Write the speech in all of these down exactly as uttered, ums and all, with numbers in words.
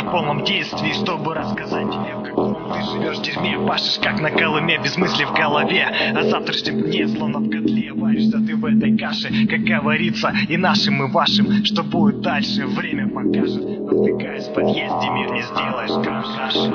в полном действии, чтобы рассказать тебе, в каком ты живешь в дерьме. Пашешь как на Колыме, без мысли в голове о завтрашнем дне, словно в котле. Варишься ты в этой каше, как говорится, и нашим, и вашим. Что будет дальше, время покажет. Но втыкаясь в подъезде, мир не сделаешь краше.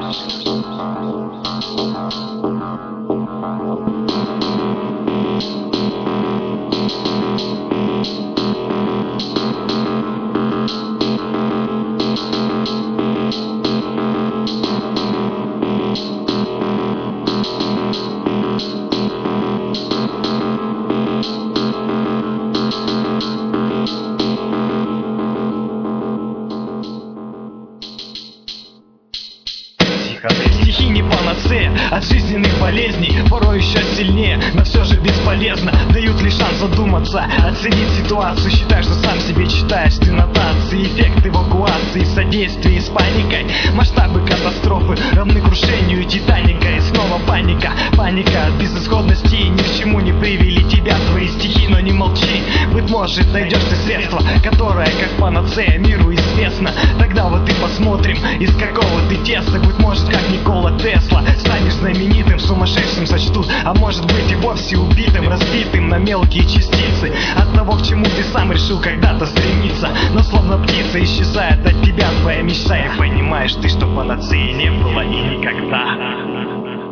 Стихи не панацея от жизненных болезней, порой еще сильнее, но все же бесполезно. Дают лишь шанс задуматься, оценить ситуацию. Считай, что сам себе читаешь ты нотации. Эффект эвакуации в содействии с паникой. Масштабы катастрофы равны крушению Титаника. И снова паника, паника от безысходности. Ни к чему не привели тебя твои стихи, но не молчи. Быть может, найдешь ты средство, которое как панацея миру известно. Тогда вот и посмотрим, из какого ты теста. Быть может, как Никола Тесла, станешь знаменитым, сумасшедшим сочтут, а может быть и вовсе убитым, разбитым на мелкие частицы от того, к чему ты сам решил когда-то стремиться. Но словно птица исчезает от тебя твоя мечта, и понимаешь ты, что панацеи не было и никогда.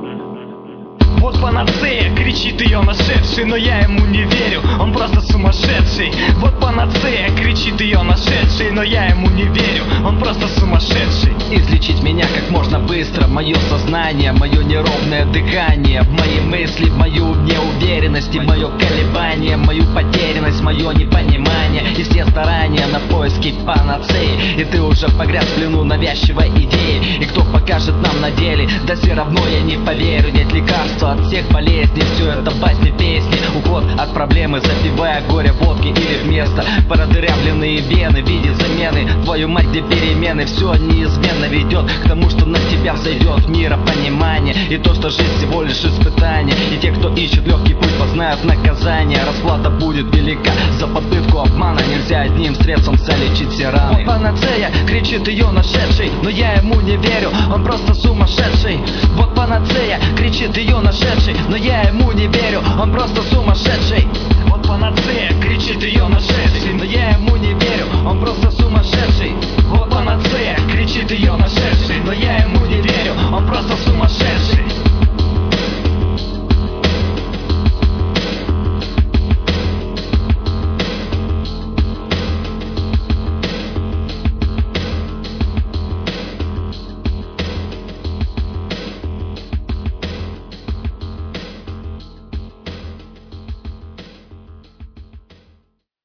Вот панацея, кричит ее нашедший, но я ему не верю, он просто сумасшедший. Вот панацея, кричит ее нашедший, но я ему не верю, он просто сумасшедший. Излечить меня как можно быстро, мое сознание, мое неровное дыхание, в мои мысли, в мою неуверенность, в мое колебание, мою потерянность, мое непонимание и все старания на поиски панацеи. И ты уже погряз в плену навязчивой идеи, и кто покажет нам на деле, да все равно я не поверю. Нет лекарства от всех болезней, все это басни, песни, уход от проблемы, запивая горе водки или вместо продырявленные вены в виде замены. Твою мать, где перемены, все неизменно ведет к тому, что на тебя взойдет миропонимание, и то, что жизнь всего лишь испытание. И те, кто ищет легкий путь, познают наказание. Расплата будет велика за попытку обмана, нельзя одним средством залечить все раны. Вот панацея, кричит ее нашедший, но я ему не верю, он просто сумасшедший. Вот панацея, кричит ее нашедший, но я ему не верю, он просто сумасшедший. Вот панацея, кричит ее нашедший, но я ему не верю, он просто сумасшедший. Вот панацея, кричит ее нашедший, но я ему не верю, он просто сумасшедший.